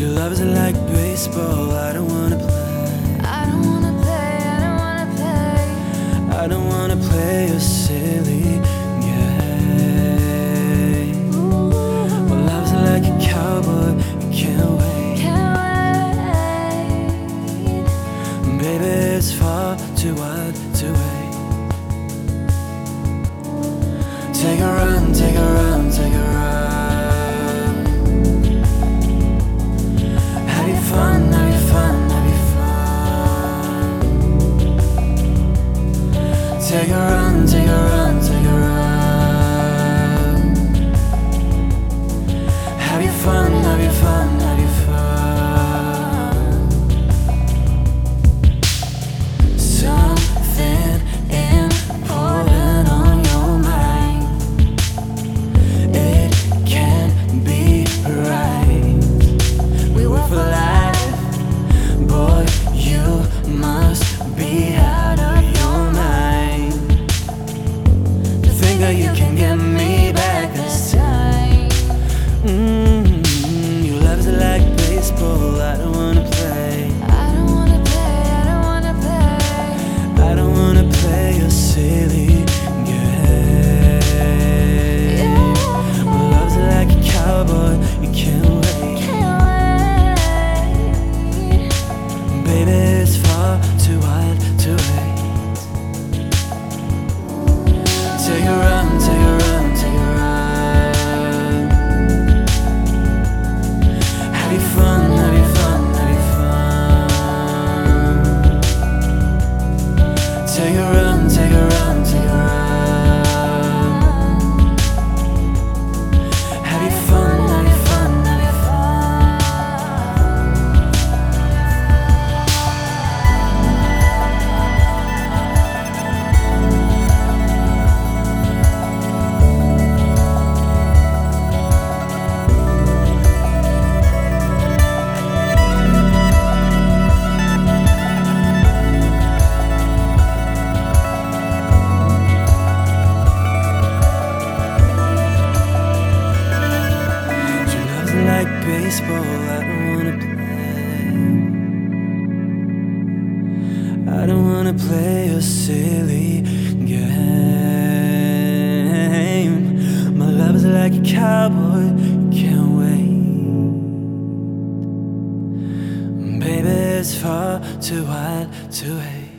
Your love is like baseball, I don't wanna play. I don't wanna play, I don't wanna play. I don't wanna play a silly game. My love's like a cowboy, you can't wait. Can't wait. Baby, it's far too wide to wait. Take a run, take a run, take a run. Have you fun, have you fun, have you fun. Take a run, take a run, take a run. Have you fun, have you fun, have you fun. Something important on your mind. It can't be right. We were for life. Boy, you must be out of your mind to think that you can get me back this time. Your love's like baseball, I don't wanna play. I don't wanna play, I don't wanna play. I don't wanna play a silly game. My love's like a cowboy, you can't wait. Can't wait. Baby, it's far too wide to wait. Take a run, take a run, take a run. Have you fun, have you fun, have you fun. Take a run, take a run, take a run. Have you fun, have you fun, have you Your love's like baseball, I don't wanna play. I don't wanna play a silly game. My love's like a cowboy, can't wait. Baby, it's far too wide to wait.